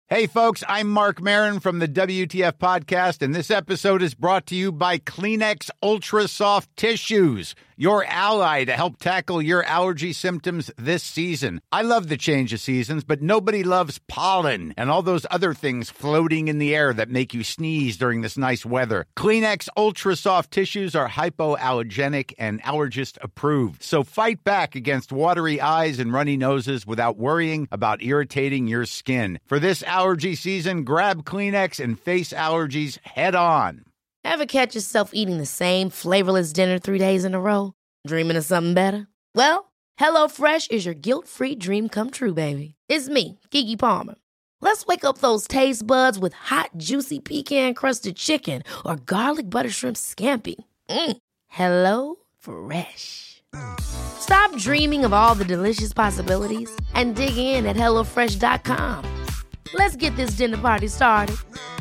Hey, folks, I'm Mark Maron from the WTF Podcast, and this episode is brought to you by Kleenex Ultra Soft Tissues, your ally to help tackle your allergy symptoms this season. I love the change of seasons, but nobody loves pollen and all those other things floating in the air that make you sneeze during this nice weather. Kleenex Ultra Soft Tissues are hypoallergenic and allergist approved, so fight back against watery eyes and runny noses without worrying about irritating your skin. For this allergy season, grab Kleenex and face allergies head on. Ever catch yourself eating the same flavorless dinner 3 days in a row? Dreaming of something better? Well, HelloFresh is your guilt-free dream come true, baby. It's me, Keke Palmer. Let's wake up those taste buds with hot, juicy pecan-crusted chicken or garlic butter shrimp scampi. Hello Fresh. Stop dreaming of all the delicious possibilities and dig in at HelloFresh.com. Let's get this dinner party started.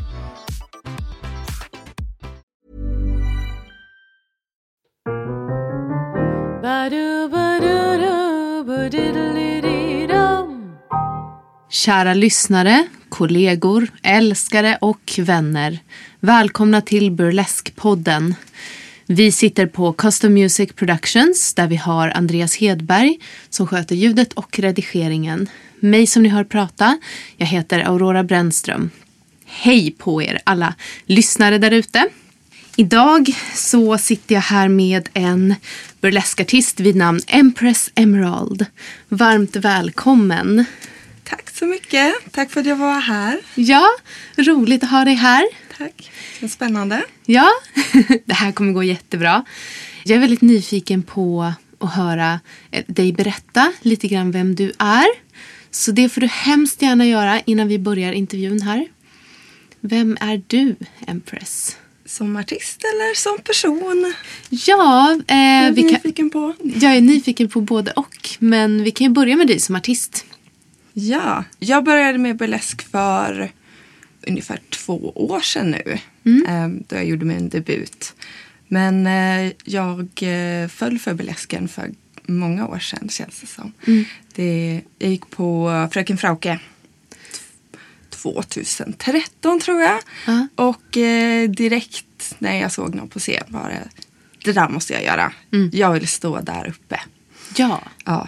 Kära lyssnare, kollegor, älskare och vänner. Välkomna till Burlesque-podden. Vi sitter på Custom Music Productions där vi har Andreas Hedberg som sköter ljudet och redigeringen. Mig som ni hör prata, jag heter Aurora Brännström. Hej på er alla lyssnare där ute. Idag så sitter jag här med en burleskartist vid namn Empress Emerald. Varmt välkommen. Tack så mycket. Tack för att jag var här. Ja, roligt att ha dig här. Tack. Det är spännande. Ja, det här kommer gå jättebra. Jag är väldigt nyfiken på att höra dig berätta lite grann vem du är. Så det får du hemskt gärna göra innan vi börjar intervjun här. Vem är du, Empress? Som artist eller som person? Ja, På? Jag är nyfiken på både och. Men vi kan ju börja med dig som artist. Ja, jag började med burlesk för ungefär 2 år sedan nu. Då jag gjorde min debut. Men jag föll för burlesken för många år sedan, känns det som. Jag gick på Fröken Frauke 2013 tror jag. Och direkt när jag såg någon på scen var det där måste jag göra. Jag vill stå där uppe. Ja.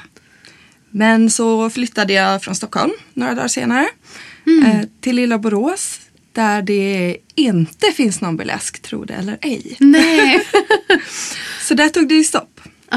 Men så flyttade jag från Stockholm några dagar senare till lilla Borås. Där det inte finns någon burlesk, tror det eller ej. Nej. Så där tog det ju stopp.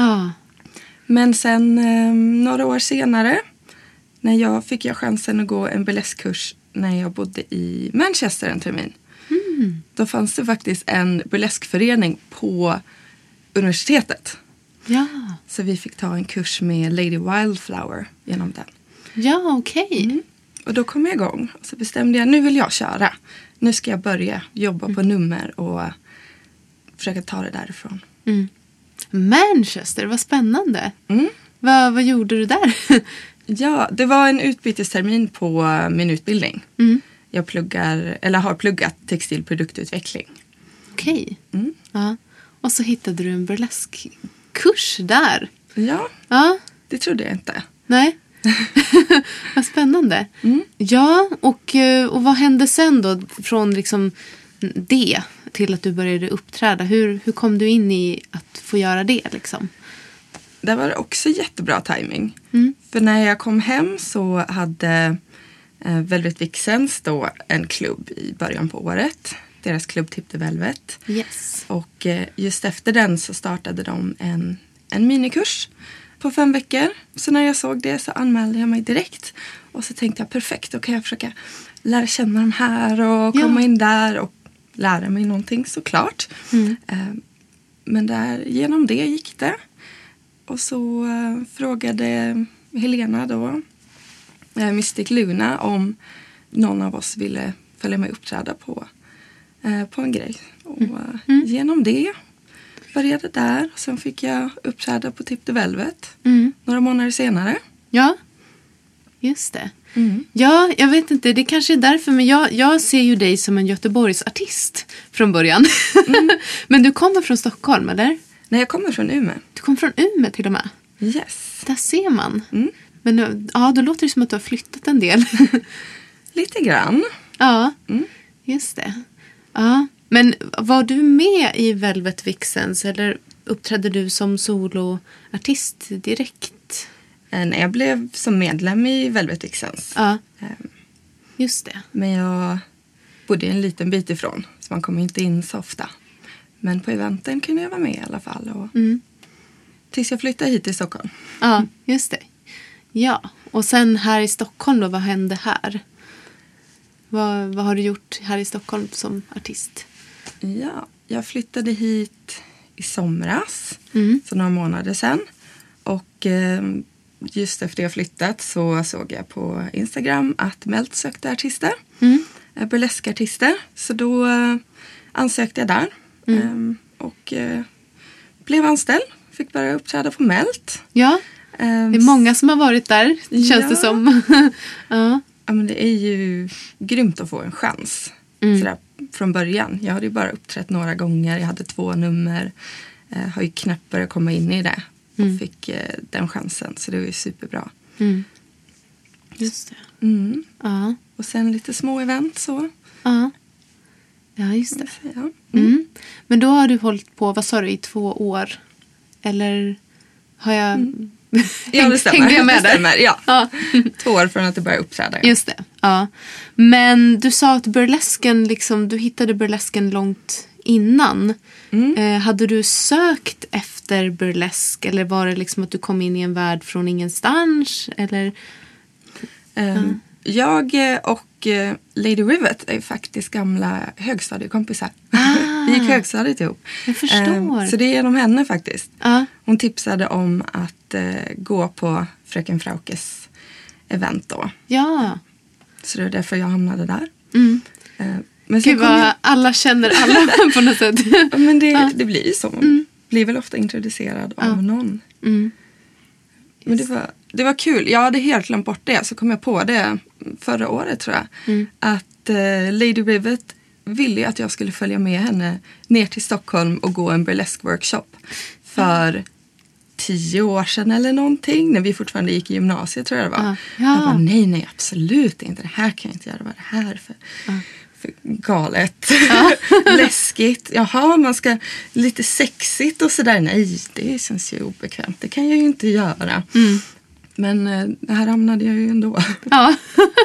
Men sen några år senare fick jag chansen att gå en burleskkurs när jag bodde i Manchester en termin. Då fanns det faktiskt en burleskförening på universitetet. Ja. Så vi fick ta en kurs med Lady Wildflower genom den. Ja, okej. Och då kom jag igång. Och så bestämde jag, nu vill jag köra. Nu ska jag börja jobba på nummer och försöka ta det därifrån. Manchester, vad spännande. Vad gjorde du där? Ja, det var en utbytestermin på min utbildning. Jag har pluggat textilproduktutveckling. Okej. Ja. Och så hittade du en burleskkurs där. Ja, det trodde jag inte. Nej. Vad spännande. Ja, och vad hände sen då från liksom det till att du började uppträda? Hur kom du in i att få göra det liksom? Det var också jättebra timing. För när jag kom hem så hade Velvet Vixens då en klubb i början på året. Deras klubb Tip the Velvet. Yes. Och just efter den så startade de en minikurs på 5 veckor. Så när jag såg det så anmälde jag mig direkt. Och så tänkte jag perfekt, då kan jag försöka lära känna de här och komma in där och lära mig någonting såklart. Men genom det gick det. Och så frågade Helena då, Mystic Luna, om någon av oss ville följa med och uppträda på en grej. Och genom det började där. Sen fick jag uppträda på Tip the Velvet några månader senare. Ja, just det. Ja, jag vet inte, det kanske är därför, men jag ser ju dig som en Göteborgsartist från början. Men du kommer från Stockholm, eller? Nej, jag kommer från Umeå. Du kommer från Umeå till och med? Yes. Där ser man. Men ja, då låter det som att du har flyttat en del. lite grann. Ja, just det. Ja. Men var du med i Velvet Vixens eller uppträdde du som soloartist direkt? Jag blev som medlem i Velvet Vixens. Ja, just det. Men jag bodde en liten bit ifrån, så man kom inte in så ofta. Men på eventen kunde jag vara med i alla fall. Och tills jag flyttade hit till Stockholm. Ja, just det. Ja, och sen här i Stockholm då, vad hände här? Vad har du gjort här i Stockholm som artist? Ja, jag flyttade hit i somras, för några månader sedan. Och just efter jag flyttat så såg jag på Instagram att Melt sökte artister. Burleskartister. Så då ansökte jag där. Och blev anställd. Fick börja uppträda på Melt. Ja, det är många som har varit där, känns det som. Ja. Ja, men det är ju grymt att få en chans. Sådär, från början. Jag hade ju bara uppträtt några gånger. Jag hade 2 nummer. Har ju knappt börjat komma in i det. Och fick den chansen. Så det var ju superbra. Just det. Ja. Och sen lite små event så. Ja, just det. Ja. Men då har du hållit på, vad sa du, i 2 år? Eller har jag... Ja, det stämmer. Hängde jag med det stämmer. där? Ja. 2 år från att du började uppträda. Ja. Just det, ja. Men du sa att burlesken, liksom, du hittade burlesken långt innan. Hade du sökt efter burlesk? Eller var det liksom att du kom in i en värld från ingenstans? Eller... Jag och Lady Rivet är faktiskt gamla högstadiekompisar. Vi gick högstadiet ihop. Jag förstår. Så det är genom henne faktiskt. Ja. Hon tipsade om att gå på Fröken Fraukes event då. Ja. Så det är därför jag hamnade där. Men gud vad alla känner alla på något sätt. Men det blir ju så. Man blir väl ofta introducerad av någon. Men det var kul. Jag hade helt glömt bort det. Så kom jag på det förra året tror jag. Att Lady Rivet ville att jag skulle följa med henne ner till Stockholm och gå en burlesque-workshop. För 10 år sedan eller någonting. När vi fortfarande gick i gymnasiet tror jag det var. Jag bara, nej absolut inte. Det här kan jag inte göra. Vad är det här för galet? Läskigt. Jaha, man ska lite sexigt och sådär. Nej, det känns ju obekvämt. Det kan jag ju inte göra. Men det här hamnade jag ju ändå. Ja.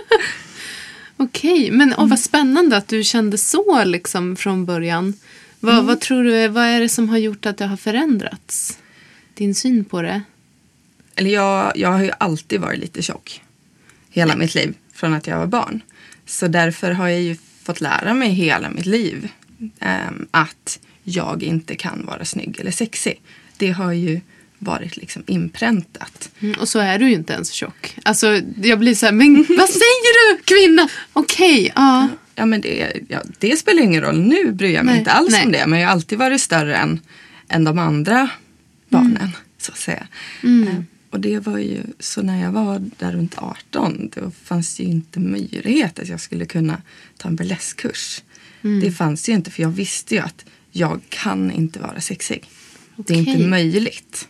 Okej, men vad spännande att du kände så liksom från början. Vad tror du, vad är det som har gjort att det har förändrats? Din syn på det? Eller jag har ju alltid varit lite tjock. Hela mitt liv, från att jag var barn. Så därför har jag ju fått lära mig hela mitt liv att jag inte kan vara snygg eller sexig. Det har ju varit liksom inpräntat. Och så är du ju inte ens tjock. Alltså jag blir så här, men vad säger du kvinna? Okej, ja. Ja men det spelar ingen roll. Nu bryr jag mig inte alls om det. Men jag har alltid varit större än de andra barnen, så att säga. Och det var ju så när jag var där runt 18, då fanns det ju inte möjlighet att jag skulle kunna ta en burleskkurs. Det fanns ju inte, för jag visste ju att jag kan inte vara sexig. Det är inte möjligt.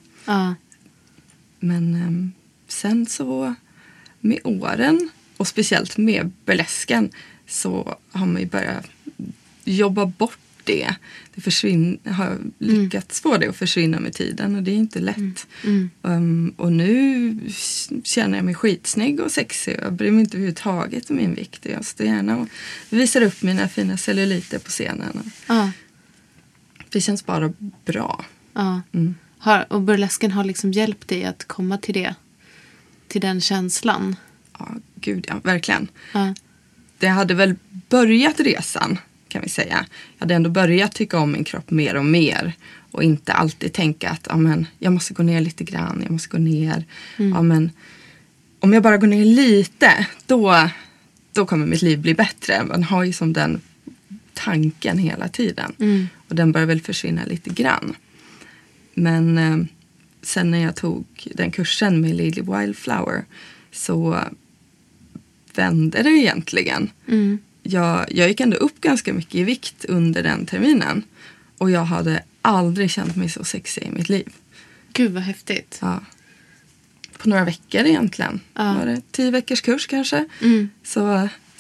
Men sen så med åren och speciellt med burlesken så har man ju börjat jobba bort det. Det har lyckats få det att försvinna med tiden och det är inte lätt. Och nu känner jag mig skitsnygg och sexig. Jag bryr mig inte överhuvudtaget om min vikt. Jag står gärna och visar upp mina fina celluliter på scenen. Det känns bara bra. Och burlesken har liksom hjälpt dig att komma till det, till den känslan? Ja, gud ja, verkligen. Det hade väl börjat resan, kan vi säga. Jag hade ändå börjat tycka om min kropp mer och mer. Och inte alltid tänka att jag måste gå ner lite grann, jag måste gå ner. Men om jag bara går ner lite, då kommer mitt liv bli bättre. Man har ju som den tanken hela tiden. Och den börjar väl försvinna lite grann. Men sen när jag tog den kursen med Lily Wildflower så vände det egentligen. Jag gick ändå upp ganska mycket i vikt under den terminen. Och jag hade aldrig känt mig så sexig i mitt liv. Gud vad häftigt. Ja. På några veckor egentligen. Var det 10 veckors kurs kanske. Så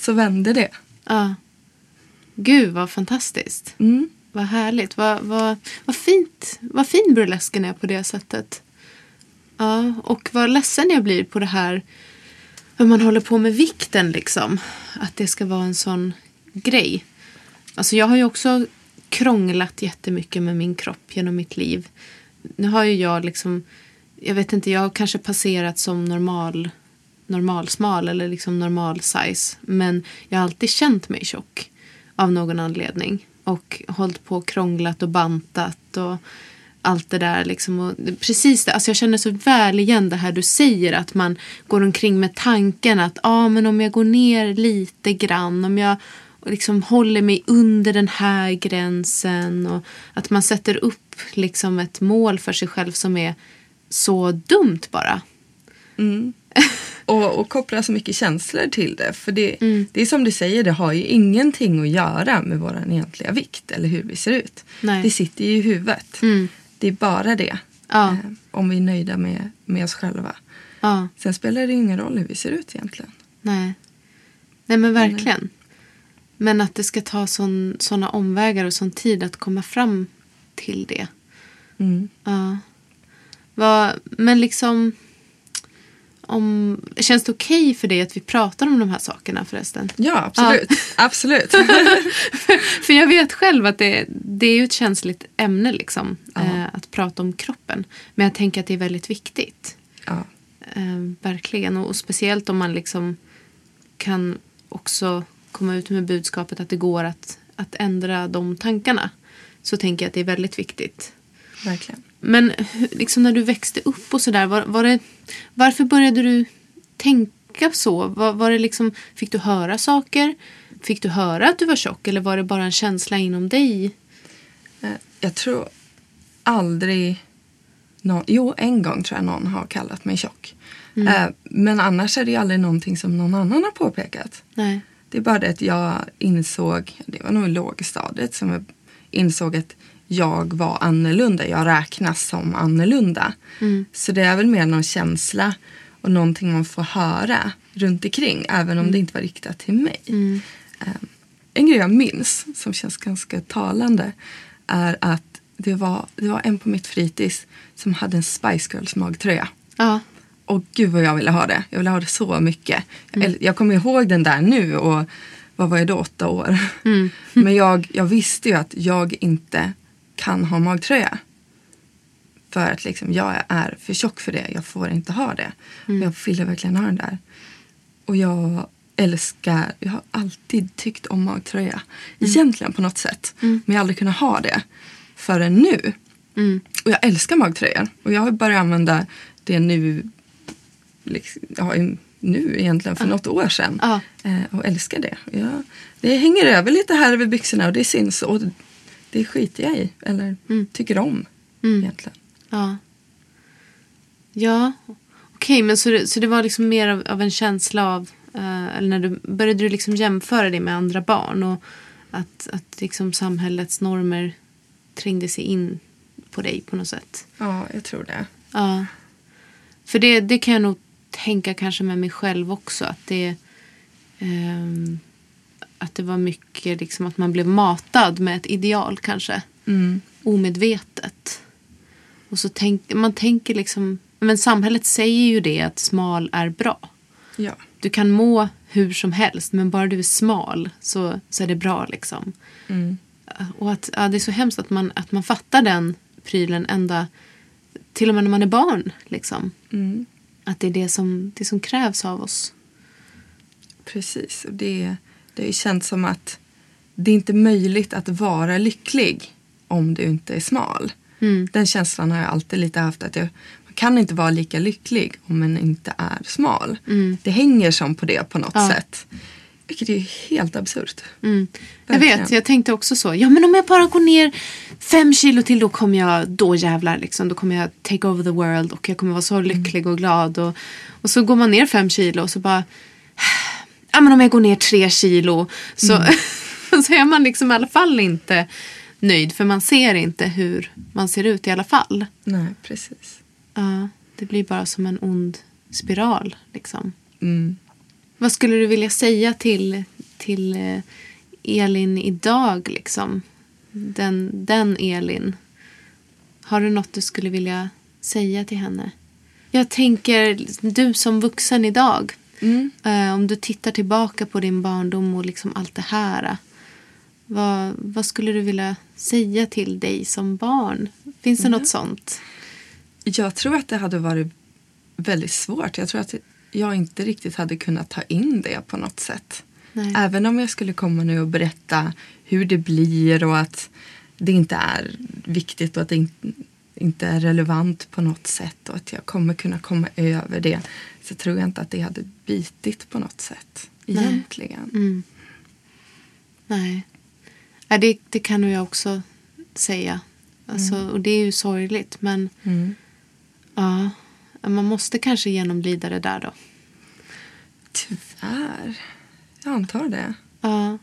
så vände det. Ja. Gud, vad fantastiskt. Vad härligt. Vad fint. Vad fin burlesken är på det sättet. Ja, och vad ledsen jag blir på det här. Hur man håller på med vikten liksom. Att det ska vara en sån grej. Alltså jag har ju också krånglat jättemycket med min kropp genom mitt liv. Nu har ju jag liksom, jag vet inte, jag har kanske passerat som normalsmal eller liksom normal size. Men jag har alltid känt mig tjock av någon anledning. Och hållit på och krånglat och bantat och allt det där liksom. Och precis det, alltså jag känner så väl igen det här du säger, att man går omkring med tanken att men om jag går ner lite grann, om jag liksom håller mig under den här gränsen, och att man sätter upp liksom ett mål för sig själv som är så dumt bara. Och koppla så mycket känslor till det. För det är som du säger, det har ju ingenting att göra med vår egentliga vikt eller hur vi ser ut. Nej. Det sitter ju i huvudet. Det är bara det. Ja. Om vi är nöjda med oss själva. Ja. Sen spelar det ingen roll hur vi ser ut egentligen. Nej men verkligen. Men att det ska ta såna omvägar och sån tid att komma fram till det. Ja. Men liksom, känns det okej för dig att vi pratar om de här sakerna förresten? Ja, absolut. Ja. Absolut. För jag vet själv att det är ju ett känsligt ämne liksom, att prata om kroppen. Men jag tänker att det är väldigt viktigt. Ja. Verkligen. Och speciellt om man liksom kan också komma ut med budskapet att det går att ändra de tankarna. Så tänker jag att det är väldigt viktigt. Verkligen. Men liksom när du växte upp och sådär, varför började du tänka så? Var det liksom, fick du höra saker? Fick du höra att du var tjock? Eller var det bara en känsla inom dig? Jag tror aldrig en gång tror jag någon har kallat mig tjock. Men annars är det aldrig någonting som någon annan har påpekat. Nej. Det är bara det att jag insåg, det var nog lågstadiet som jag insåg att jag var annorlunda. Jag räknas som annorlunda. Så det är väl mer någon känsla och någonting man får höra runt omkring. Även om det inte var riktat till mig. En grej jag minns som känns ganska talande är att det var en på mitt fritids som hade en Spice Girls magtröja. Ja. Och gud vad jag ville ha det. Jag ville ha det så mycket. Jag kommer ihåg den där nu och vad var jag då, 8 år. Men jag visste ju att jag inte kan ha magtröja. För att liksom, jag är för tjock för det. Jag får inte ha det. Jag ville verkligen ha den där. Och jag har alltid tyckt om magtröja. Egentligen på något sätt. Men jag har aldrig kunnat ha det förrän nu. Och jag älskar magtröjor. Och jag har börjat använda det nu. Liksom, nu egentligen för något år sedan. Och älskar det. Det hänger över lite här över byxorna och det syns. Och det skiter jag i. Eller tycker om egentligen. Ja. Okej, men så det var liksom mer av en känsla av, eller när började du liksom jämföra det med andra barn och att liksom samhällets normer trängde sig in på dig på något sätt? Ja, jag tror det. Ja. För det kan jag nog tänka kanske med mig själv också, att det var mycket liksom att man blev matad med ett ideal kanske. Omedvetet. Och så man tänker liksom, men samhället säger ju det att smal är bra. Ja. Du kan må hur som helst, men bara du är smal så är det bra liksom. Och att det är så hemskt att man fattar den prylen ända till och med när man är barn liksom. Att det är det som krävs av oss. Precis, och det har ju känts som att det är inte möjligt att vara lycklig om du inte är smal. Den känslan har jag alltid lite haft, att man kan inte vara lika lycklig om man inte är smal. Det hänger som på det på något sätt. Vilket är helt absurt. Jag vet, jag tänkte också så. Ja, men om jag bara går ner 5 kilo till, då jävlar liksom. Då kommer jag take over the world och jag kommer vara så lycklig och glad. Och så går man ner 5 kilo och så bara, ja men om jag går ner 3 kilo så är man liksom i alla fall inte nöjd. För man ser inte hur man ser ut i alla fall. Nej, precis. Ja, det blir bara som en ond spiral liksom. Vad skulle du vilja säga till till Elin idag liksom? Den Elin. Har du något du skulle vilja säga till henne? Jag tänker, du som vuxen idag. Om du tittar tillbaka på din barndom och liksom allt det här. Vad skulle du vilja säga till dig som barn? Finns det något sånt? Jag tror att det hade varit väldigt svårt. Jag tror att jag inte riktigt hade kunnat ta in det på något sätt. Nej. Även om jag skulle komma nu och berätta hur det blir och att det inte är viktigt och att det inte är relevant på något sätt och att jag kommer kunna komma över det, så tror jag inte att det hade bitit på något sätt egentligen. Nej. Det kan jag också säga. Alltså, och det är ju sorgligt, men ja, man måste kanske genomlida det där då. Tyvärr. Jag antar det. Ja.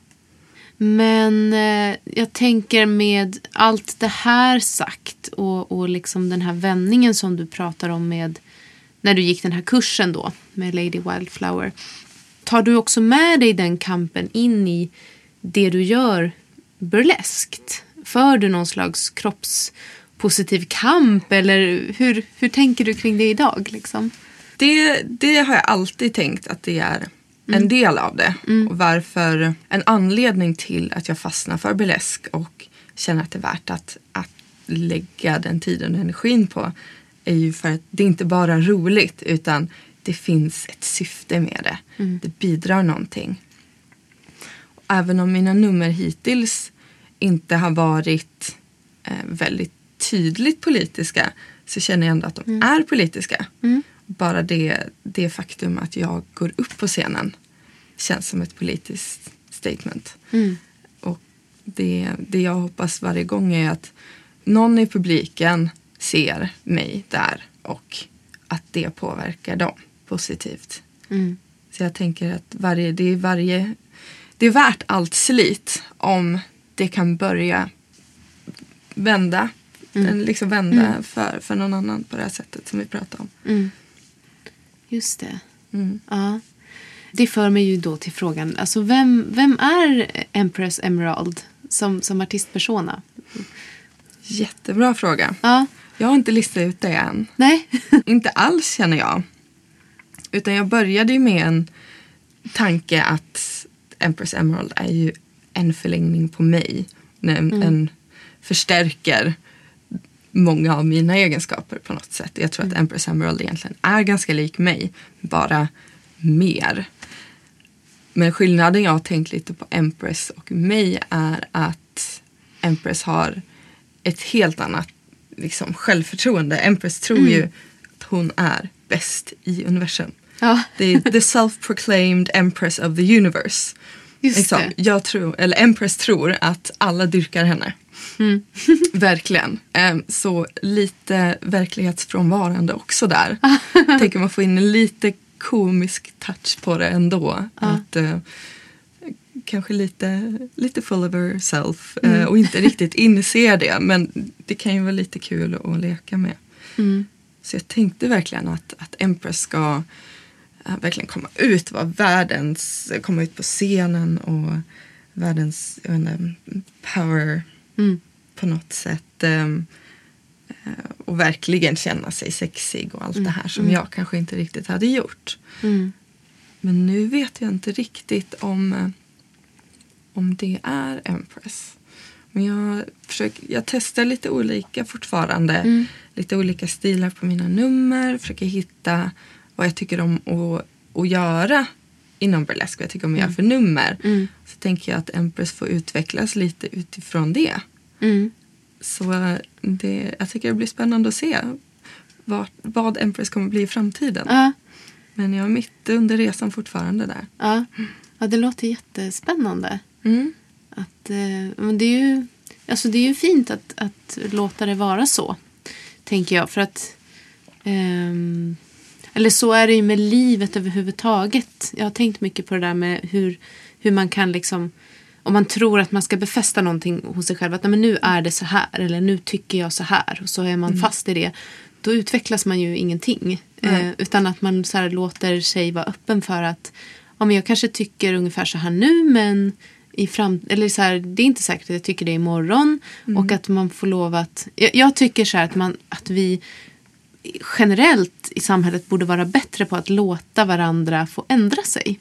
Men jag tänker med allt det här sagt och liksom den här vändningen som du pratar om med när du gick den här kursen då med Lady Wildflower. Tar du också med dig den kampen in i det du gör burleskt? För du någon slags kroppspositiv kamp eller hur tänker du kring det idag liksom? Det har jag alltid tänkt att det är en del av det. Och varför en anledning till att jag fastnar för burlesk och känner att det är värt att lägga den tiden och energin på är ju för att det inte bara är roligt utan det finns ett syfte med det. Det bidrar någonting. Och även om mina nummer hittills inte har varit väldigt tydligt politiska så känner jag ändå att de är politiska. Bara det faktum att jag går upp på scenen känns som ett politiskt statement. Och det jag hoppas varje gång är att någon i publiken ser mig där och att det påverkar dem positivt. Så jag tänker att det är värt allt slit om det kan börja vända. Liksom vända för någon annan på det här sättet som vi pratar om. Just det. Ja. Det för mig ju då till frågan. Alltså vem är Empress Emerald som artistpersona? Jättebra fråga. Ja. Jag har inte listat ut det än. Nej. Inte alls känner jag. Utan jag började ju med en tanke att Empress Emerald är ju en förlängning på mig. En förstärker många av mina egenskaper på något sätt. Jag tror att Empress Emerald egentligen är ganska lik mig. Bara mer. Men skillnaden jag har tänkt lite på Empress och mig är att Empress har ett helt annat liksom, självförtroende. Empress tror ju att hon är bäst i universum. Ja. Det är the self-proclaimed Empress of the universe. Just det. Empress tror att alla dyrkar henne. Verkligen. Så lite verklighetsfrånvarande också där. Tänker man få in en lite komisk touch på det ändå. Att kanske lite full of herself och inte riktigt inser det. Men det kan ju vara lite kul att leka med. Så jag tänkte verkligen att Empress ska verkligen komma ut komma ut på scenen och världens power på något sätt och verkligen känna sig sexig och allt det här som jag kanske inte riktigt hade gjort. Men nu vet jag inte riktigt om det är Empress. Men jag testar lite olika fortfarande. Lite olika stilar på mina nummer. Försöker hitta vad jag tycker om att göra inom burlesk. Vad jag tycker om att göra för nummer. Så tänker jag att Empress får utvecklas lite utifrån det. Så jag tycker det blir spännande att se vad Empress kommer bli i framtiden. Men jag är mitt under resan fortfarande där. Ja, det låter jättespännande. Men det är ju fint att låta det vara så, tänker jag. För att eller så är det ju med livet överhuvudtaget. Jag har tänkt mycket på det där med hur man kan liksom, om man tror att man ska befästa någonting hos sig själv, att men nu är det så här eller nu tycker jag så här, och så är man fast i det, då utvecklas man ju ingenting. Utan att man så här låter sig vara öppen för att men jag kanske tycker ungefär så här nu, men eller så här, det är inte säkert att jag tycker det imorgon. Och att man får lov att... Jag tycker så här att vi generellt i samhället borde vara bättre på att låta varandra få ändra sig.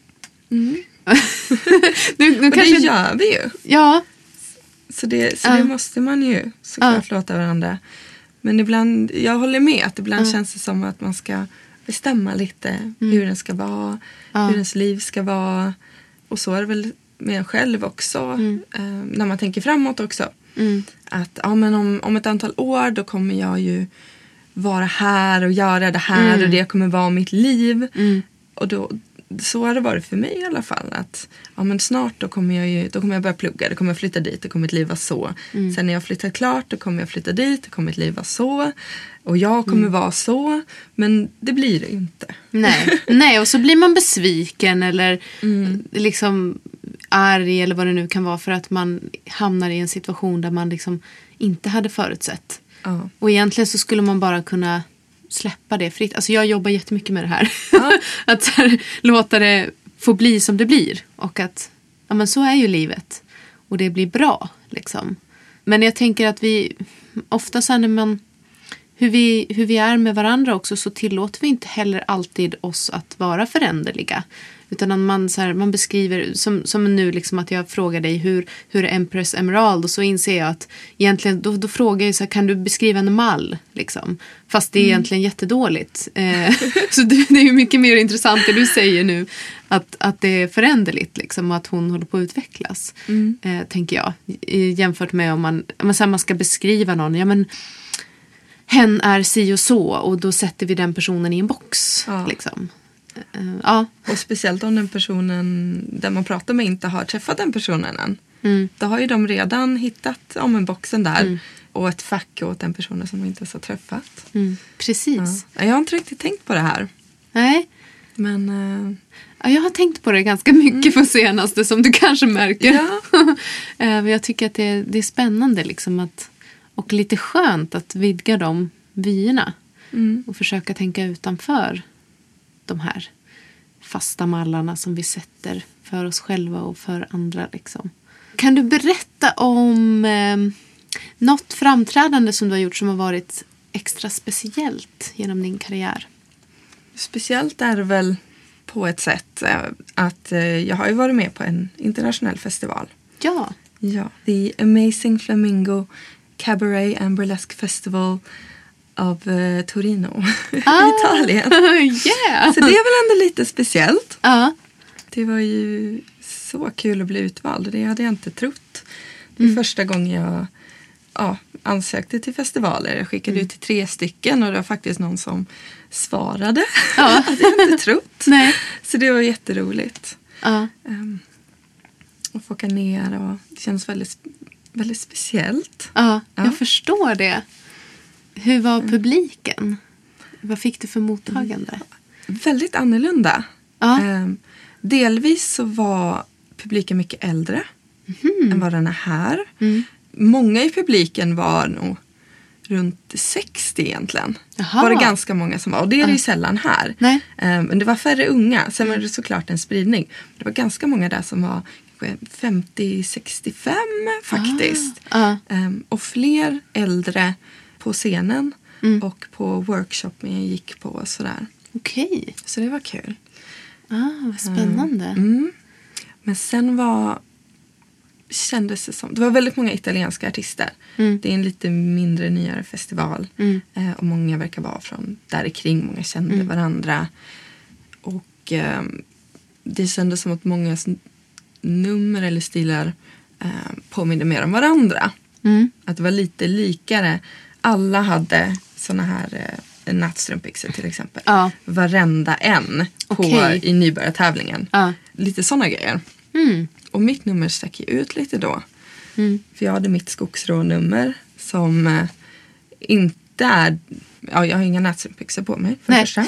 Och det gör vi ju. Ja. Så det måste man ju såklart låta varandra. Men ibland, jag håller med att ibland känns det som att man ska bestämma lite hur den ska vara, hur ens liv ska vara. Och så är det väl med en själv också, när man tänker framåt också. Att men om ett antal år då kommer jag ju vara här och göra det här och det kommer vara mitt liv. Och då, så har det varit för mig i alla fall, att men snart då kommer jag börja plugga, då kommer jag flytta dit, då kommer mitt liv vara så. Sen när jag flyttat klart, då kommer jag flytta dit, då kommer mitt liv vara så. Och jag kommer vara så, men det blir det inte. Nej, och så blir man besviken eller liksom arg eller vad det nu kan vara, för att man hamnar i en situation där man liksom inte hade förutsett. Och egentligen så skulle man bara kunna släppa det fritt. Alltså jag jobbar jättemycket med det här. Att så här, låta det få bli som det blir. Och att men så är ju livet. Och det blir bra liksom. Men jag tänker att vi ofta så här, när man hur vi är med varandra också, så tillåter vi inte heller alltid oss att vara föränderliga. Utan att man beskriver, som nu liksom, att jag frågar dig hur är Empress Emerald, och så inser jag att egentligen, då frågar jag så här, kan du beskriva en mall liksom? Fast det är egentligen jättedåligt. Så det är ju mycket mer intressant det du säger nu, att det är föränderligt liksom, och att hon håller på att utvecklas, tänker jag. Jämfört med om man ska beskriva någon, hen är si och så, och då sätter vi den personen i en box liksom. Och speciellt om den personen där man pratar med inte har träffat den personen än. Då har ju de redan hittat en boxen där och ett fack åt den personen som de inte har träffat. Precis. Jag har inte riktigt tänkt på det här. Nej. Men jag har tänkt på det ganska mycket på senaste, som du kanske märker. Men jag tycker att det är spännande liksom, och lite skönt att vidga de vyerna och försöka tänka utanför de här fasta mallarna som vi sätter för oss själva och för andra liksom. Kan du berätta om något framträdande som du har gjort som har varit extra speciellt genom din karriär? Speciellt är det väl på ett sätt att jag har ju varit med på en internationell festival. Ja. The Amazing Flamingo Cabaret and Burlesque Festival av Torino i Italien. Yeah. Så det är väl ändå lite speciellt. Det var ju så kul att bli utvald. Det hade jag inte trott. Det är första gången jag ansökte till festivaler. Jag skickade ut till 3 stycken och det var faktiskt någon som svarade. Det hade jag inte trott. Nej. Så det var jätteroligt. Att få åka ner, och det känns väldigt, väldigt speciellt. Jag förstår det. Hur var publiken? Vad fick du för mottagande? Väldigt annorlunda. Delvis så var publiken mycket äldre än vad den är här. Många i publiken var nog runt 60 egentligen. Var det ganska många som var. Och det är det ju sällan här. Men det var färre unga. Sen var det såklart en spridning. Det var ganska många där som var 50-65 faktiskt. Och fler äldre på scenen och på workshopen jag gick på och sådär. Okej. Så det var kul. Vad spännande. Men sen kändes det som, det var väldigt många italienska artister. Det är en lite mindre nyare festival. Och många verkar vara från där kring. Många kände varandra. Och det kändes som att många nummer eller stilar påminner mer om varandra. Att det var lite likare. Alla hade såna här nattstrumpbyxor till exempel. Varenda en i nybörjartävlingen. Lite såna grejer. Och mitt nummer stack ju ut lite då. För jag hade mitt skogsrånummer som inte är... Ja, jag har inga nattstrumpbyxor på mig för första.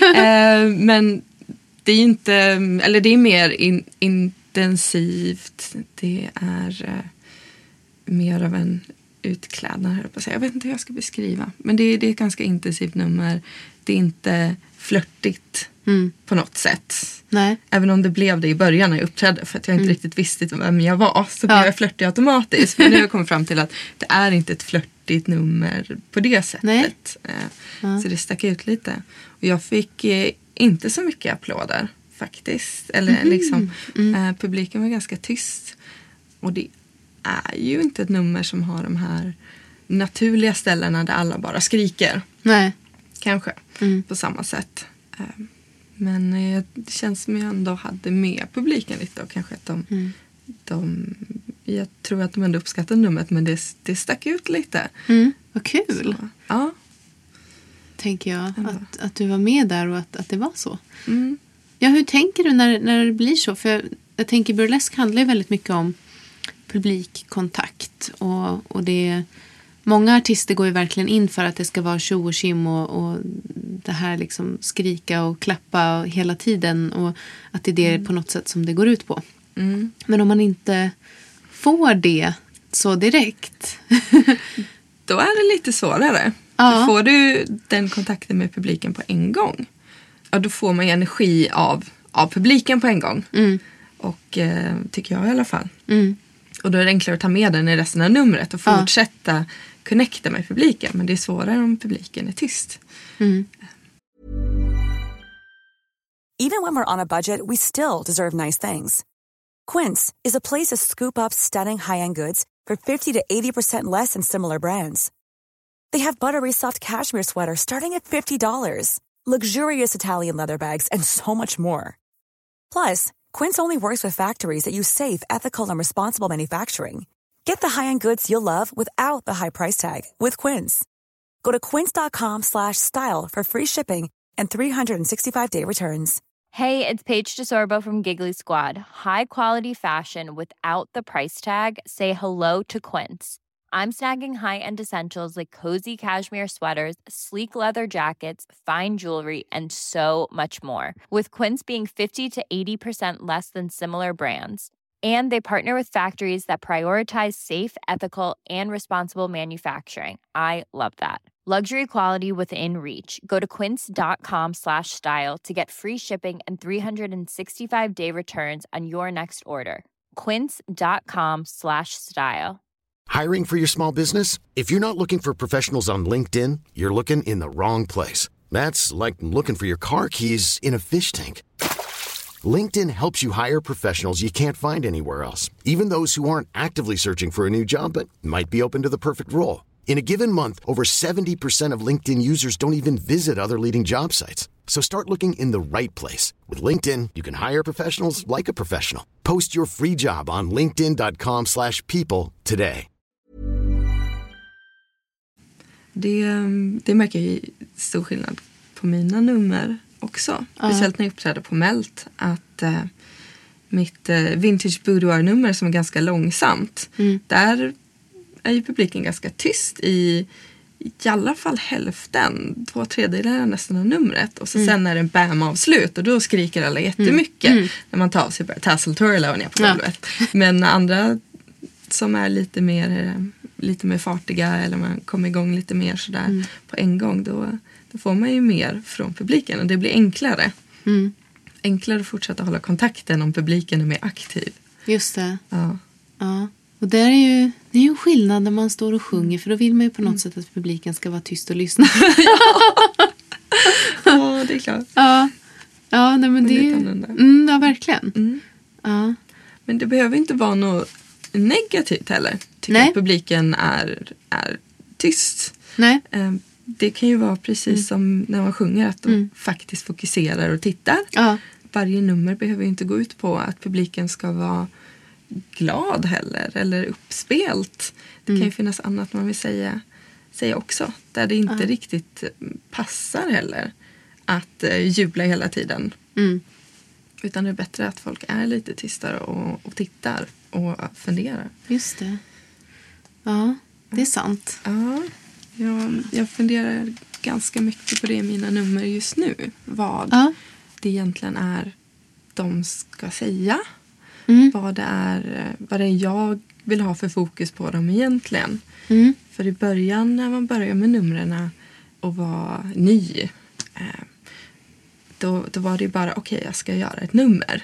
Men det är ju inte... Eller det är mer intensivt. Det är mer av en utklädnad, höll jag på att säga. Jag vet inte hur jag ska beskriva. Men det är ett ganska intensivt nummer. Det är inte flörtigt på något sätt. Nej. Även om det blev det i början när jag uppträdde. För att jag inte riktigt visste vem jag var. Så blev jag flörtig automatiskt. Men nu har jag kommit fram till att det är inte ett flörtigt nummer på det sättet. Så det stack ut lite. Och jag fick inte så mycket applåder faktiskt. Eller liksom, publiken var ganska tyst. Och det är ju inte ett nummer som har de här naturliga ställena där alla bara skriker. Nej. Kanske på samma sätt. Men det känns som jag ändå hade med publiken lite. Och kanske att jag tror att de ändå uppskattade numret, men det stack ut lite. Vad kul. Så, ja. Tänker jag att du var med där och att det var så. Ja, hur tänker du när det blir så? För jag tänker burlesk handlar ju väldigt mycket om publikkontakt. Och det, många artister går ju verkligen in för att det ska vara tjo och tjim och det här liksom skrika och klappa hela tiden. Och att det är det på något sätt som det går ut på. Men om man inte får det så direkt. Då är det lite svårare. Ja. Får du den kontakten med publiken på en gång, ja, då får man ju energi av publiken på en gång. Och tycker jag i alla fall. Och då är det enklare att ta med den i resten av numret och fortsätta connecta med publiken. Men det är svårare om publiken är tyst. Even when we're on a budget, we still deserve nice things. Quince is a place to scoop up stunning high-end goods for 50 to 80% less than similar brands. They have buttery soft cashmere sweaters starting at $50, luxurious Italian leather bags, and so much more. Plus, Quince only works with factories that use safe, ethical, and responsible manufacturing. Get the high-end goods you'll love without the high price tag with Quince. Go to quince.com/style for free shipping and 365-day returns. Hey, it's Paige DeSorbo from Giggly Squad. High quality fashion without the price tag. Say hello to Quince. I'm snagging high-end essentials like cozy cashmere sweaters, sleek leather jackets, fine jewelry, and so much more. With Quince being 50 to 80% less than similar brands. And they partner with factories that prioritize safe, ethical, and responsible manufacturing. I love that. Luxury quality within reach. Go to quince.com/style to get free shipping and 365-day returns on your next order. Quince.com/style. Hiring for your small business? If you're not looking for professionals on LinkedIn, you're looking in the wrong place. That's like looking for your car keys in a fish tank. LinkedIn helps you hire professionals you can't find anywhere else, even those who aren't actively searching for a new job but might be open to the perfect role. In a given month, over 70% of LinkedIn users don't even visit other leading job sites. So start looking in the right place. With LinkedIn, you can hire professionals like a professional. Post your free job on linkedin.com/people today. Det märker jag stor skillnad på mina nummer också. Speciellt när jag uppträder på Melt. Att mitt Vintage Boudoir-nummer som är ganska långsamt. Där är ju publiken ganska tyst i alla fall hälften. 2/3 nästan av numret. Och så sen är det en bam-avslut. Och då skriker alla jättemycket. När man tar av sig bara tassel-twirla och ner på golvet. Men andra som är lite mer fartiga. Eller man kommer igång lite mer sådär på en gång. Då får man ju mer från publiken. Och det blir enklare. Enklare att fortsätta hålla kontakten om publiken är mer aktiv. Just det. Ja. Och det är ju en skillnad när man står och sjunger. För då vill man ju på något sätt att publiken ska vara tyst och lyssna. Ja, det är klart. Ja, nej, men det är ju... ja, verkligen. Ja. Men det behöver inte vara något negativt heller. Tycker att publiken är tyst. Nej. Det kan ju vara precis som när man sjunger. Att de faktiskt fokuserar och tittar. Ja. Varje nummer behöver ju inte gå ut på att publiken ska vara glad heller. Eller uppspelt. Det kan ju finnas annat man vill säga också. Där det inte riktigt passar heller. Att jubla hela tiden. Utan det är bättre att folk är lite tystare och tittar och funderar. Just det. Ja, det är sant. Ja, jag funderar ganska mycket på det i mina nummer just nu. Vad det egentligen är de ska säga. Vad det är jag vill ha för fokus på dem egentligen. För i början när man börjar med numren och var ny, då var det bara okej, jag ska göra ett nummer.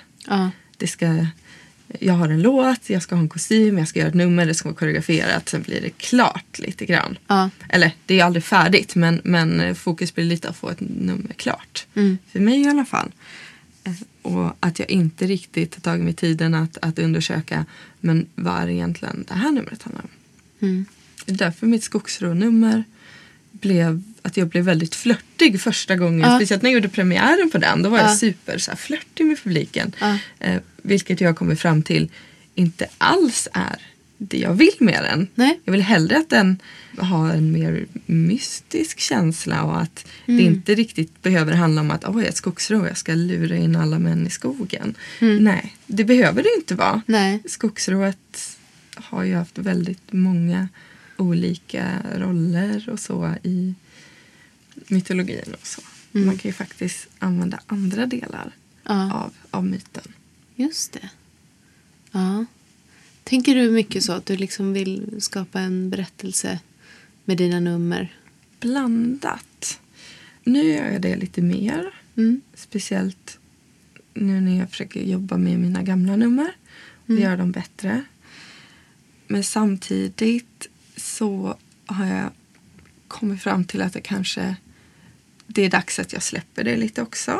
Jag har en låt, jag ska ha en kostym, jag ska göra ett nummer, det ska vara koreograferat, sen blir det klart lite grann. Eller det är aldrig färdigt, men fokus blir lite att få ett nummer klart. För mig i alla fall. Och att jag inte riktigt har tagit mig tiden att undersöka, men vad är egentligen det här numret handlar om. Det är därför mitt skogsrå-nummer blev att jag blev väldigt flörtig första gången. Speciellt när jag gjorde premiären på den. Då var jag super så här, flörtig med publiken. Vilket jag kommer fram till inte alls är det jag vill med den. Nej. Jag vill hellre att den har en mer mystisk känsla. Och att det inte riktigt behöver handla om att jag är ett skogsrå, jag ska lura in alla män i skogen. Nej, det behöver det inte vara. Nej. Skogsrået har ju haft väldigt många olika roller och så i mytologin och så. Man kan ju faktiskt använda andra delar av myten. Just det. Ja. Tänker du mycket så att du liksom vill skapa en berättelse med dina nummer? Blandat. Nu gör jag det lite mer. Speciellt nu när jag försöker jobba med mina gamla nummer och göra dem bättre. Men samtidigt så har jag kommit fram till att det är dags att jag släpper det lite också.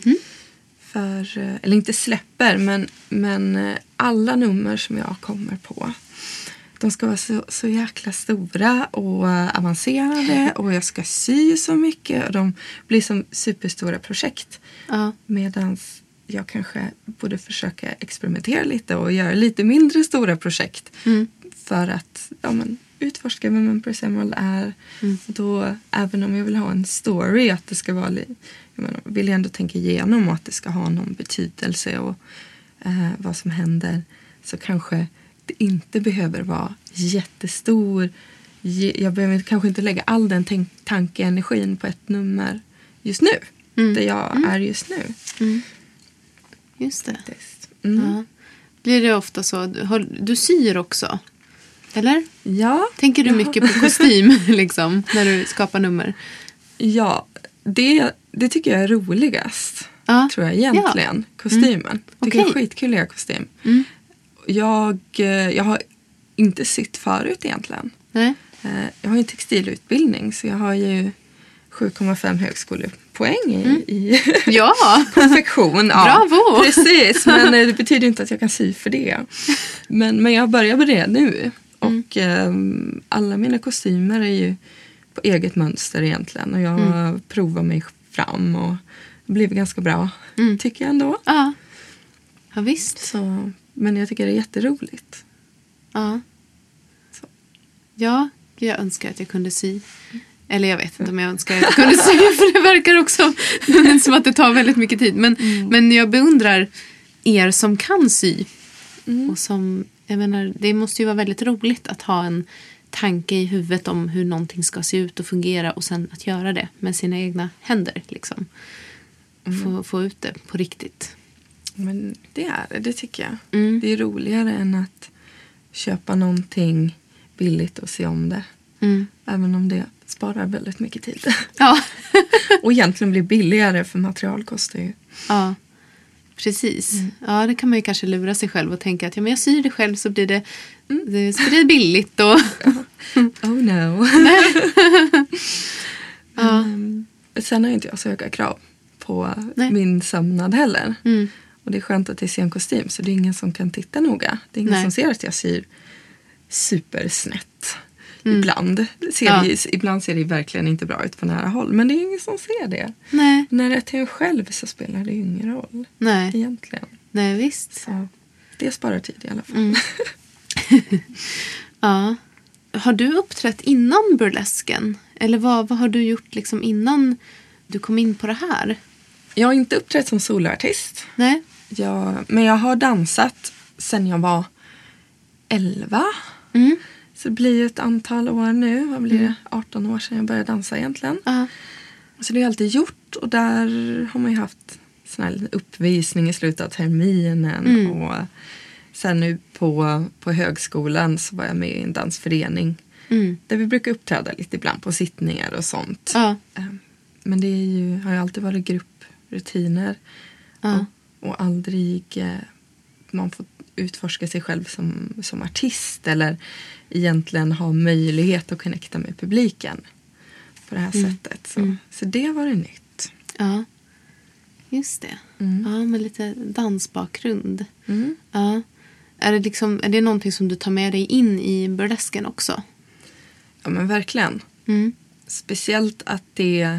Eller inte släpper, men alla nummer som jag kommer på, de ska vara så jäkla stora och avancerade, och jag ska sy så mycket och de blir som superstora projekt. Medan jag kanske borde försöka experimentera lite och göra lite mindre stora projekt för att utforska vem en Persemal är. Då, även om jag vill ha en story, att det ska vara vill jag ändå tänka igenom att det ska ha någon betydelse och vad som händer, så kanske det inte behöver vara jättestor. Jag behöver kanske inte lägga all den tankeenergin på ett nummer just nu, där jag är just nu. Just det. Ja. Blir det ofta så? Du syr också? Eller? Ja. Tänker du mycket på kostym liksom, när du skapar nummer? Ja, det tycker jag är roligast. Tror jag egentligen. Kostymen. Tycker jag är skitkul att göra kostym. Jag har inte sytt förut egentligen. Nej. Jag har ju en textilutbildning, så jag har ju 7,5 högskolepoäng i konfektion. Bravo! Precis, men det betyder inte att jag kan sy för det. Men jag börjar med det nu. Och alla mina kostymer är ju på eget mönster egentligen. Och jag provar mig fram och det blev ganska bra, tycker jag ändå. Ja, visst. Så, men jag tycker det är jätteroligt. Ja. Så. Ja, jag önskar att jag kunde sy. Eller jag vet inte om jag önskar att jag kunde sy, för det verkar också som att det tar väldigt mycket tid. Men jag beundrar er som kan sy. Och som, jag menar, det måste ju vara väldigt roligt att ha en tanke i huvudet om hur någonting ska se ut och fungera, och sen att göra det med sina egna händer liksom. Få ut det på riktigt. Men det tycker jag. Det är roligare än att köpa någonting billigt och se om det. Även om det sparar väldigt mycket tid. Ja. Och egentligen blir billigare, för material kostar ju. Ja, precis. Ja, det kan man ju kanske lura sig själv och tänka att men jag syr det själv, så blir det billigt. Och Oh no. Sen har inte jag så höga krav på min sömnad heller. Och det är skönt att det är sen kostym, så det är ingen som kan titta noga. Det är ingen som ser att jag syr supersnett. Ibland ser det verkligen inte bra ut på nära håll. Men det är ingen som ser det. Nej. När det är till en själv så spelar det ju ingen roll. Nej. Egentligen. Nej, visst. Så det sparar tid i alla fall. Ja. Har du uppträtt innan burlesken? Eller vad har du gjort liksom innan du kom in på det här? Jag har inte uppträtt som soloartist. Nej. Men jag har dansat sedan jag var 11. Så det blir ju ett antal år nu. Vad blir det? 18 år sedan jag började dansa egentligen. Så det har jag alltid gjort. Och där har man ju haft sån här uppvisning i slutet av terminen. Och sen nu på högskolan så var jag med i en dansförening. Där vi brukar uppträda lite ibland på sittningar och sånt. Ja. Men det har ju alltid varit grupprutiner. Ja. Och aldrig man får utforska sig själv som artist. Eller egentligen ha möjlighet att connecta med publiken på det här sättet. Så det var det nytt. Ja, just det. Ja, med lite dansbakgrund. Ja. Är det någonting som du tar med dig in i burlesken också? Ja, men verkligen. Speciellt att det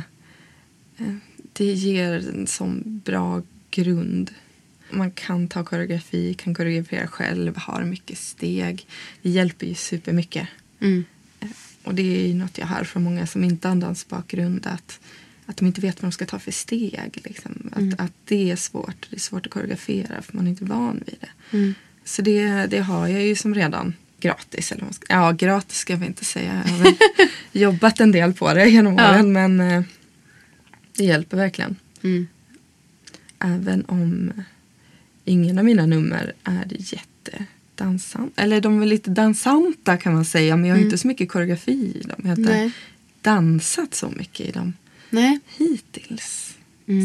ger en sån bra grund. Man kan ta koreografi, kan koreografera själv, har mycket steg. Det hjälper ju supermycket. Och det är ju något jag hör från många som inte har en dansbakgrund, att de inte vet vad de ska ta för steg. Liksom. Att det är svårt. Det är svårt att koreografera för man är inte van vid det. Så det har jag ju som redan gratis. Eller gratis ska jag inte säga. Jag har väl jobbat en del på det genom åren, men det hjälper verkligen. Även om ingen av mina nummer är jättedansanta. Eller de är lite dansanta kan man säga, men jag har inte så mycket koreografi i dem. Jag har inte dansat så mycket i dem hittills.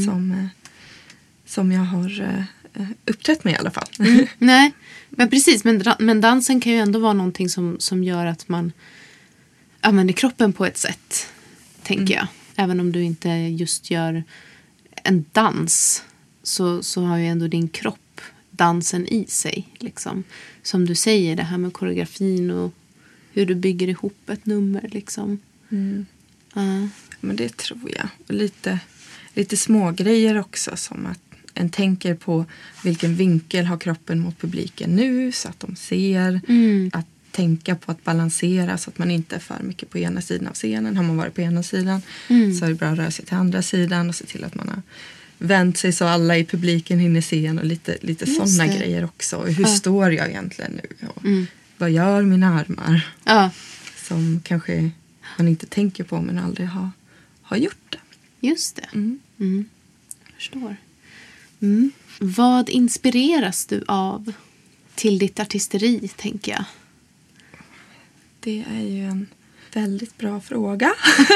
Som jag har uppträtt med i alla fall. Nej, men precis. Men dansen kan ju ändå vara någonting som gör att man använder kroppen på ett sätt, tänker jag. Även om du inte just gör en dans så har ju ändå din kropp dansen i sig. Liksom. Som du säger, det här med koreografin och hur du bygger ihop ett nummer. Liksom. Men det tror jag. Och lite små grejer också, som att en tänker på vilken vinkel har kroppen mot publiken nu så att de ser. Att tänka på att balansera så att man inte är för mycket på ena sidan av scenen. Har man varit på ena sidan så är det bra att röra sig till andra sidan och se till att man har vänt sig så alla i publiken hinner se en, och lite sådana grejer också. Och hur står jag egentligen nu? Och vad gör mina armar? Som kanske man inte tänker på men aldrig har gjort det. Just det. Jag förstår. Vad inspireras du av till ditt artisteri, tänker jag? Det är ju en väldigt bra fråga.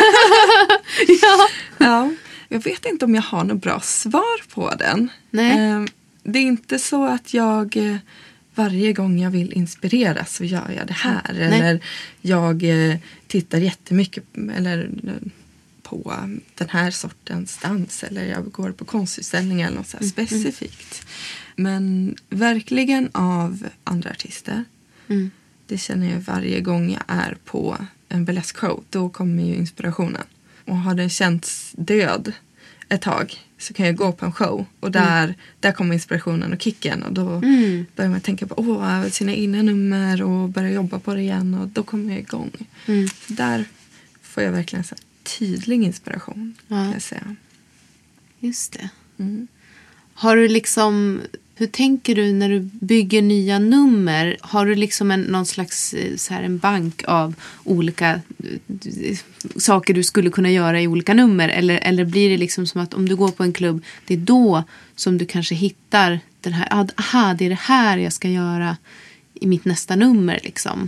Ja. Jag vet inte om jag har något bra svar på den. Nej. Det är inte så att jag varje gång jag vill inspireras så gör jag det här. Nej. Eller jag tittar jättemycket på den här sortens dans. Eller jag går på konstutställningar eller något så här specifikt. Men verkligen av andra artister. Det känner jag varje gång jag är på en burlesque show. Då kommer ju inspirationen. Och har den känts död ett tag så kan jag gå på en show. Och där kommer inspirationen och kicken. Och då börjar man tänka på sina egna nummer och börja jobba på det igen. Och då kommer jag igång. Så där får jag verkligen så tydlig inspiration, kan jag säga. Just det. Har du liksom... Hur tänker du när du bygger nya nummer? Har du liksom någon slags så här, en bank av olika saker du skulle kunna göra i olika nummer? Eller blir det liksom som att om du går på en klubb, det är då som du kanske hittar den här, det är det här jag ska göra i mitt nästa nummer liksom?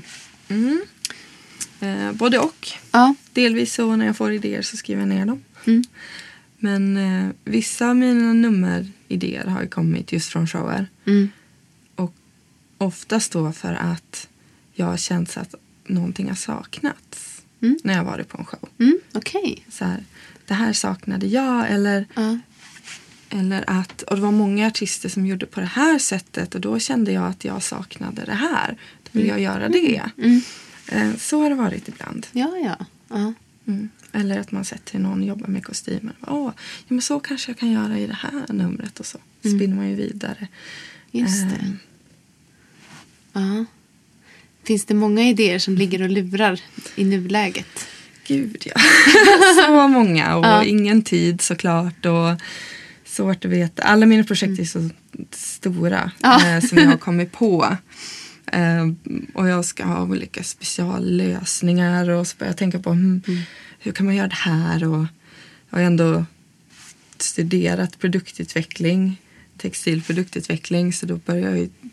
Både och. Ja. Delvis så när jag får idéer så skriver jag ner dem. Men vissa av mina nummeridéer har ju kommit just från shower. Och oftast då för att jag har känt att någonting har saknats när jag varit på en show. Okej. Så här, det här saknade jag eller att, och det var många artister som gjorde på det här sättet och då kände jag att jag saknade det här. Då vill jag göra det. Så har det varit ibland. Ja. Eller att man sätter någon och jobbar med kostymer. Men så kanske jag kan göra i det här numret och så. Spinner man ju vidare. Just det. Ja. Finns det många idéer som ligger och lurar i nuläget? Gud, ja. Så många och ingen tid såklart och svårt att veta. Alla mina projekt är så stora som jag har kommit på. Och jag ska ha olika speciallösningar och så börjar jag tänka på hur kan man göra det här, och jag har ändå studerat produktutveckling, textilproduktutveckling, så då börjar jag ju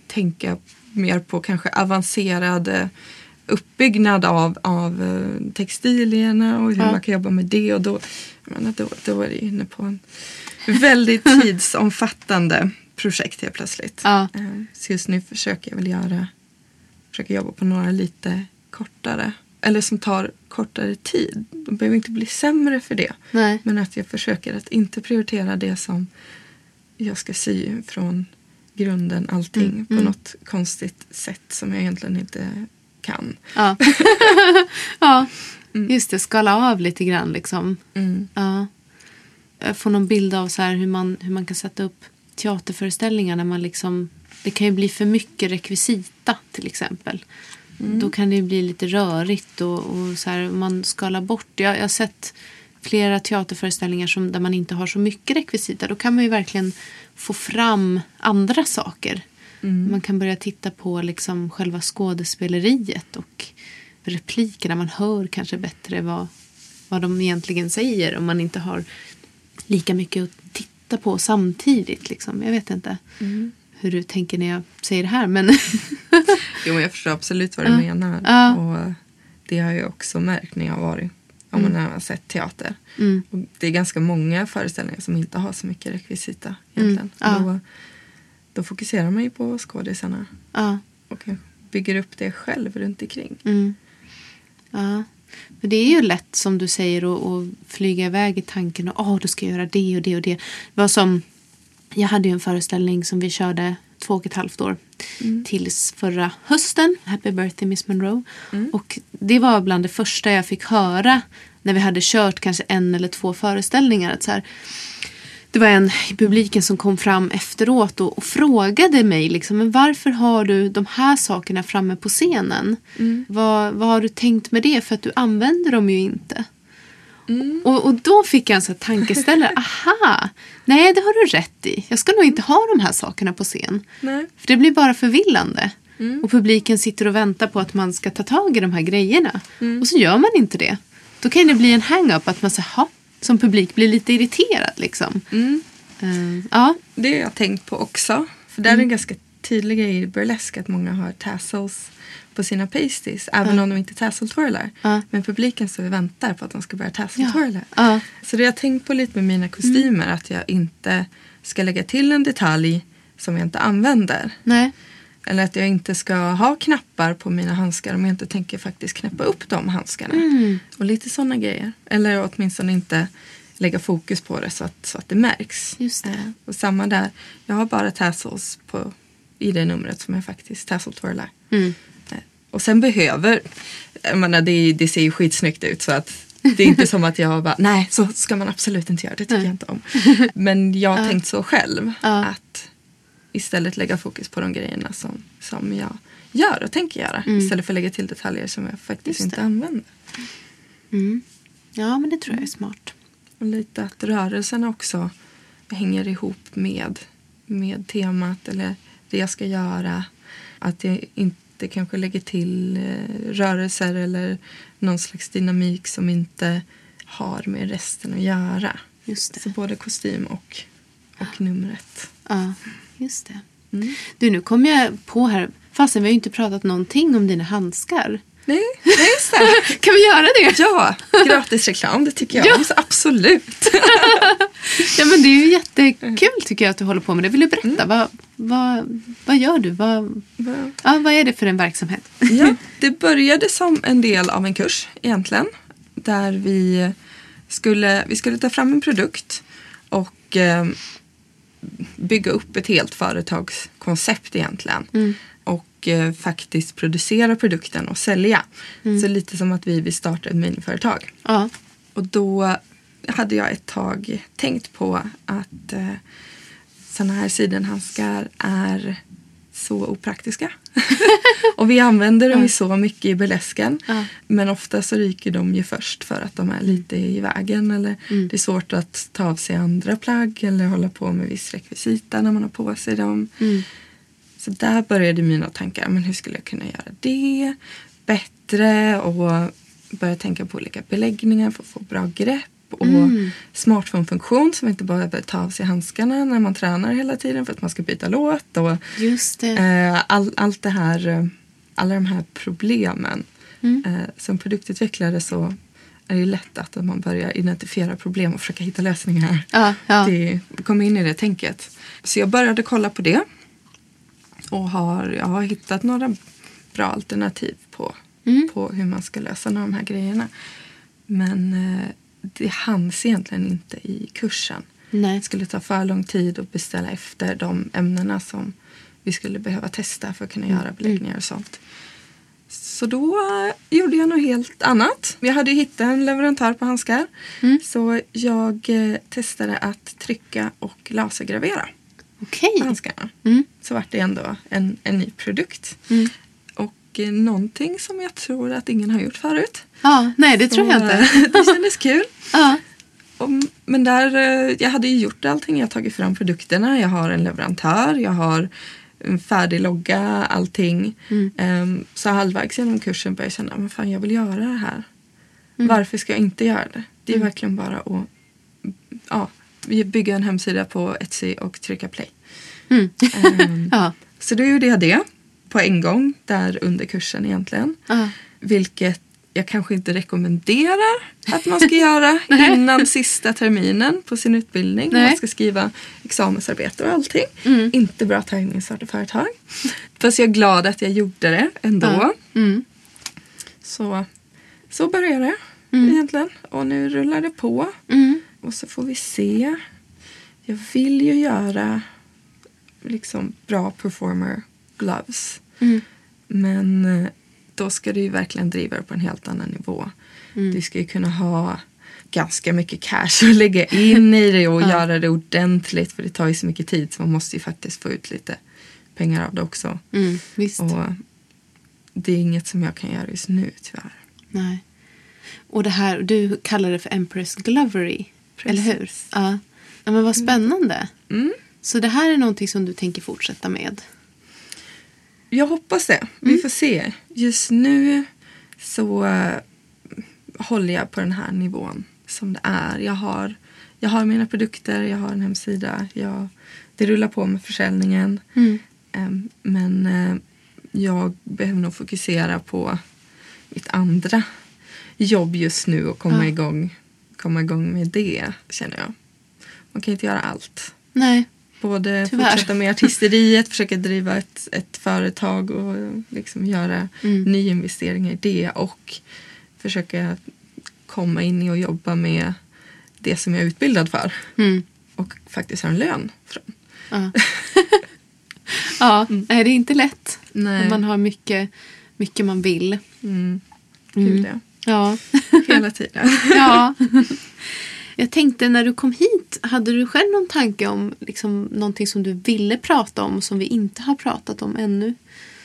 tänka mer på kanske avancerad uppbyggnad av textilierna och hur man kan jobba med det. Och då är det inne på en väldigt tidsomfattande projekt helt plötsligt. Ja. Så just nu försöker jag väl jobba på några lite kortare, eller som tar kortare tid. De behöver inte bli sämre för det. Nej. Men att jag försöker att inte prioritera det som jag ska sy från grunden, allting på något konstigt sätt som jag egentligen inte kan. Ja, ja. Just det, skala av lite grann liksom. Ja. Jag får någon bild av så här hur man kan sätta upp teaterföreställningar när man liksom, det kan ju bli för mycket rekvisita till exempel. Då kan det ju bli lite rörigt och så här, man skalar bort. Jag har sett flera teaterföreställningar där man inte har så mycket rekvisita. Då kan man ju verkligen få fram andra saker. Man kan börja titta på liksom själva skådespeleriet och replikerna. Man hör kanske bättre vad de egentligen säger om man inte har lika mycket att titta på samtidigt. Liksom. Jag vet inte hur du tänker när jag säger det här. Men Jo, jag förstår absolut vad du menar. Och det har jag också märkt när jag har varit, om man har sett teater. Och det är ganska många föreställningar som inte har så mycket rekvisita egentligen. Då fokuserar man ju på skådisarna. Och bygger upp det själv runt omkring. Ja. För det är ju lätt som du säger att flyga iväg i tanken och då ska jag göra det och det och det. Det var som, jag hade ju en föreställning som vi körde 2,5 år tills förra hösten. Happy birthday Miss Monroe. Och det var bland det första jag fick höra när vi hade kört kanske 1 eller 2 föreställningar. Att så här, det var en i publiken som kom fram efteråt och frågade mig liksom, men varför har du de här sakerna framme på scenen? Vad har du tänkt med det? För att du använder dem ju inte. Och då fick jag en sån här tankeställare. Aha, nej det har du rätt i. Jag ska nog inte ha de här sakerna på scen. Nej. För det blir bara förvillande. Och publiken sitter och väntar på att man ska ta tag i de här grejerna. Och så gör man inte det. Då kan det bli en hang-up att man säger, som publik blir lite irriterad liksom. Ja. Det har jag tänkt på också. För där är en ganska tydlig grej i burlesk att många har tassels på sina pasties. Även om de inte tassel-twirlar. Men publiken så väntar på att de ska börja tassel-twirla. Så det har jag tänkt på lite med mina kostymer. Att jag inte ska lägga till en detalj som jag inte använder. Nej. Eller att jag inte ska ha knappar på mina handskar om jag inte tänker faktiskt knäppa upp de handskarna. Och lite sådana grejer. Eller åtminstone inte lägga fokus på det så att det märks. Just det. Och samma där. Jag har bara tassels i det numret som jag faktiskt tassel-twirlar. Och sen jag menar, det ser ju skitsnyggt ut så att det är inte som att jag bara, nej så ska man absolut inte göra, det tycker jag inte om. Men jag har tänkt så själv att istället lägga fokus på de grejerna som jag gör och tänker göra. Istället för att lägga till detaljer som jag faktiskt inte använder. Ja, men det tror jag är smart. Och lite att rörelsen också hänger ihop med temat eller det jag ska göra. Att jag inte kanske lägger till rörelser eller någon slags dynamik som inte har med resten att göra. Just det. Så både kostym och numret. Ja, just det. Du, nu kom jag på här, fastän vi har ju inte pratat någonting om dina handskar. Nej, just det. Kan vi göra det? Ja, gratis reklam, det tycker jag om, så absolut. Ja, men det är ju jättekul tycker jag att du håller på med det. Vill du berätta, vad gör du? Vad är det för en verksamhet? Ja, det började som en del av en kurs egentligen. Där vi skulle ta fram en produkt och bygga upp ett helt företagskoncept egentligen. Och faktiskt producera produkten och sälja. Så lite som att vi vill starta ett miniföretag. Och då hade jag ett tag tänkt på att såna här sidenhandskar är så opraktiska. Och vi använder dem ju så mycket i burlesken. Men ofta så ryker de ju först för att de är lite i vägen. Eller det är svårt att ta av sig andra plagg. Eller hålla på med viss rekvisita när man har på sig dem. Så där började mina tankar. Men hur skulle jag kunna göra det bättre? Och börja tänka på olika beläggningar för att få bra grepp. och smartphone-funktion som inte bara behöver ta av sig handskarna när man tränar hela tiden för att man ska byta låt. Och, just det. allt det här, alla de här problemen. Som produktutvecklare så är det lätt att man börjar identifiera problem och försöka hitta lösningar. Ja. Det kommer in i det tänket. Så jag började kolla på det. Och jag har hittat några bra alternativ på hur man ska lösa de här grejerna. Men det hanns egentligen inte i kursen. Nej. Det skulle ta för lång tid att beställa efter de ämnena som vi skulle behöva testa för att kunna göra beläggningar och sånt. Så då gjorde jag något helt annat. Jag hade hittat en leverantör på handskar. Så jag testade att trycka och lasergravera på handskarna. Så var det ändå en ny produkt. Och någonting som jag tror att ingen har gjort förut. Ja, nej det tror jag inte. Det kändes kul. Ja. Men jag hade ju gjort allting. Jag har tagit fram produkterna. Jag har en leverantör. Jag har en färdig logga, allting. Så halvvägs genom kursen började jag känna, men fan jag vill göra det här. Varför ska jag inte göra det? Det är verkligen bara att bygga en hemsida på Etsy och trycka play. Så då gjorde jag det på en gång där under kursen egentligen. Vilket jag kanske inte rekommenderar att man ska göra innan sista terminen på sin utbildning. Nej. Man ska skriva examensarbete och allting. Inte bra timing att starta företag. Fast jag är glad att jag gjorde det ändå. Så började det egentligen. Och nu rullar det på. Och så får vi se. Jag vill ju göra liksom bra performer gloves. Men då ska du ju verkligen driva det på en helt annan nivå. Du ska ju kunna ha ganska mycket cash att lägga in i det och göra det ordentligt. För det tar ju så mycket tid så man måste ju faktiskt få ut lite pengar av det också. Visst. Och det är inget som jag kan göra just nu tyvärr. Nej. Och det här, du kallar det för Empress Glovery, eller hur? Ja. Ja, men vad spännande. Så det här är någonting som du tänker fortsätta med? Jag hoppas det. Vi får se. Just nu så håller jag på den här nivån som det är. Jag har mina produkter, jag har en hemsida. Det rullar på med försäljningen. Men jag behöver nog fokusera på mitt andra jobb just nu och komma igång med det, känner jag. Man kan inte göra allt. Nej. Både fortsätta med artisteriet, försöka driva ett företag och liksom göra nyinvesteringar i det och försöka komma in i och jobba med det som jag är utbildad för. Och faktiskt ha en lön från. Det är inte lätt. Nej. Man har mycket man vill. Gud, Ja. Hela tiden. Ja. Jag tänkte när du kom hit, hade du själv någon tanke om liksom, någonting som du ville prata om som vi inte har pratat om ännu?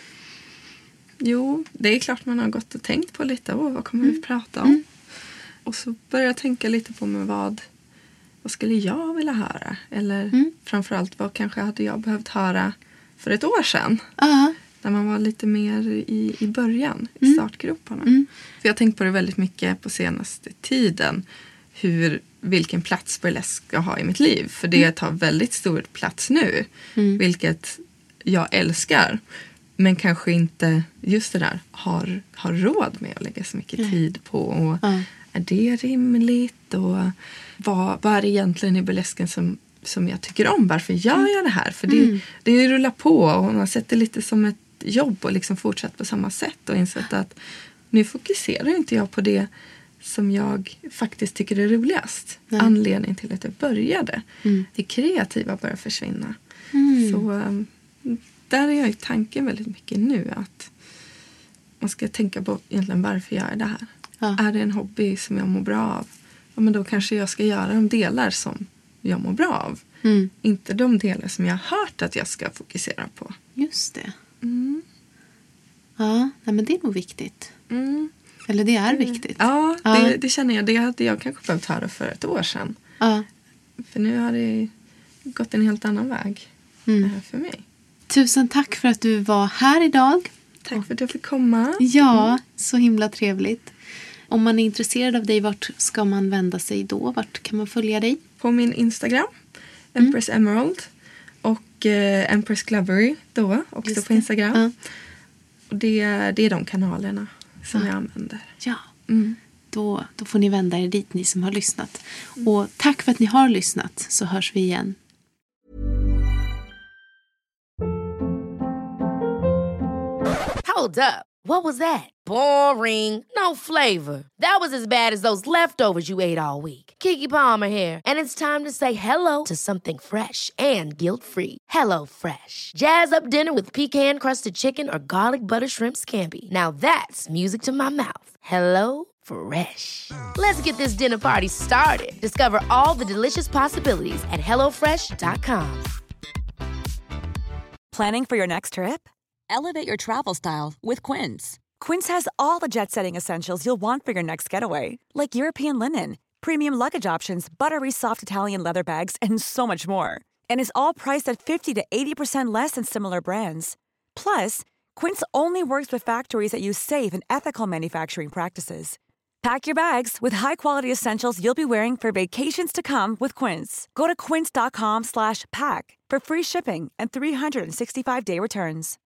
Jo, det är klart man har gått och tänkt på lite. Vad kommer vi prata om? Och så började jag tänka lite på vad skulle jag vilja höra? Eller framförallt vad kanske hade jag behövt höra för ett år sedan? När man var lite mer i början, i startgroparna. För jag har tänkt på det väldigt mycket på senaste tiden. Vilken plats burlesk ska ha i mitt liv. För det tar väldigt stor plats nu. Vilket jag älskar. Men kanske inte just det där har råd med att lägga så mycket tid på. Och är det rimligt? Och vad är det egentligen i burlesken som jag tycker om? Varför gör jag det här? För det rullar på och man har sett det lite som ett jobb och liksom fortsatt på samma sätt. Och insett att nu fokuserar inte jag på det som jag faktiskt tycker är roligast. Anledningen till att jag började. Det kreativa börjar försvinna. Så där är jag i tanken väldigt mycket nu. Att man ska tänka på egentligen varför jag gör det här. Är det en hobby som jag mår bra av? Ja, men då kanske jag ska göra de delar som jag mår bra av. Inte de delar som jag har hört att jag ska fokusera på. Just det. Ja, men det är nog viktigt. Eller det är viktigt. Ja, det känner jag. Det hade jag kanske behövt höra för ett år sedan. För nu har det gått en helt annan väg för mig. Tusen tack för att du var här idag. Tack för att jag fick komma. Ja, så himla trevligt. Om man är intresserad av dig, vart ska man vända sig då? Vart kan man följa dig? På min Instagram, Empress Emerald. Och Empress Glovery då, också på Instagram. Ja. Och det är de kanalerna som jag använder. Ja, då får ni vända er dit, ni som har lyssnat. Och tack för att ni har lyssnat, så hörs vi igen. Hold up. What was that? Boring. No flavor. That was as bad as those leftovers you ate all week. Keke Palmer here. And it's time to say hello to something fresh and guilt-free. Hello Fresh. Jazz up dinner with pecan-crusted chicken or garlic butter shrimp scampi. Now that's music to my mouth. Hello Fresh. Let's get this dinner party started. Discover all the delicious possibilities at hellofresh.com. Planning for your next trip? Elevate your travel style with Quince. Quince has all the jet-setting essentials you'll want for your next getaway, like European linen, premium luggage options, buttery soft Italian leather bags, and so much more. And is all priced at 50 to 80% less than similar brands. Plus, Quince only works with factories that use safe and ethical manufacturing practices. Pack your bags with high-quality essentials you'll be wearing for vacations to come with Quince. Go to quince.com/pack for free shipping and 365-day returns.